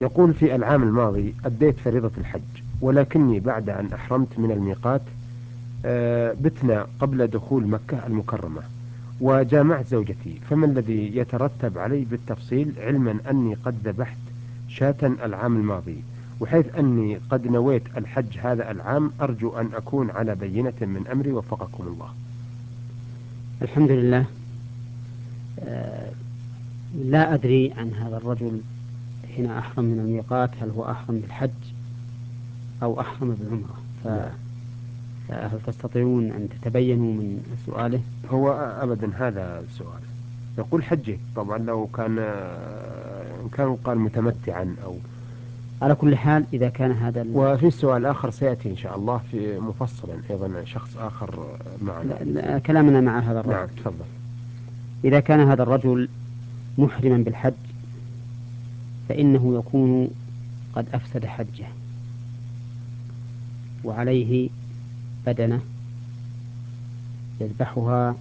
يقول: في العام الماضي أديت فريضة الحج، ولكني بعد أن أحرمت من الميقات بتنا قبل دخول مكة المكرمة وجامعت زوجتي، فما الذي يترتب علي بالتفصيل، علما أني قد ذبحت شاة العام الماضي، وحيث أني قد نويت الحج هذا العام، أرجو أن أكون على بينة من أمري وفقكم الله. الحمد لله. آه، لا أدري عن هذا الرجل حين أحرم من الميقات هل هو أحرم بالحج أو أحرم بالعمرة، نعم. فهل تستطيعون أن تتبينوا من سؤاله؟ هو أبدا هذا السؤال. يقول حجه طبعا، لو كان إن كان قال متمتعا أو. على كل حال إذا كان هذا وفي سؤال آخر سيأتي إن شاء الله في مفصلا أيضا شخص آخر معنا. كلامنا مع هذا نعم الرجل، تفضل. إذا كان هذا الرجل محرما بالحج فإنه يكون قد أفسد حجه، وعليه بدنة يذبحها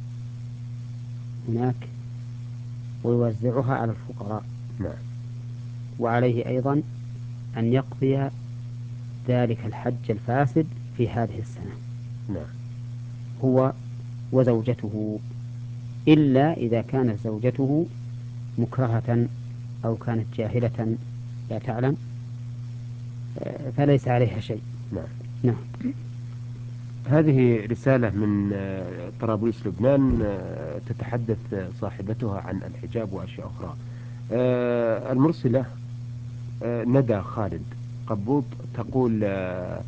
هناك ويوزعها على الفقراء، نعم. وعليه أيضا أن يقضي ذلك الحج الفاسد في هذه السنة نعم. هو وزوجته، إلا إذا كانت زوجته مكرهة أو كانت جاهلة لا تعلم، فليس عليها شيء. نعم. نعم. هذه رسالة من طرابلس لبنان، تتحدث صاحبتها عن الحجاب وأشياء أخرى. المرسلة ندى خالد قبوط تقول: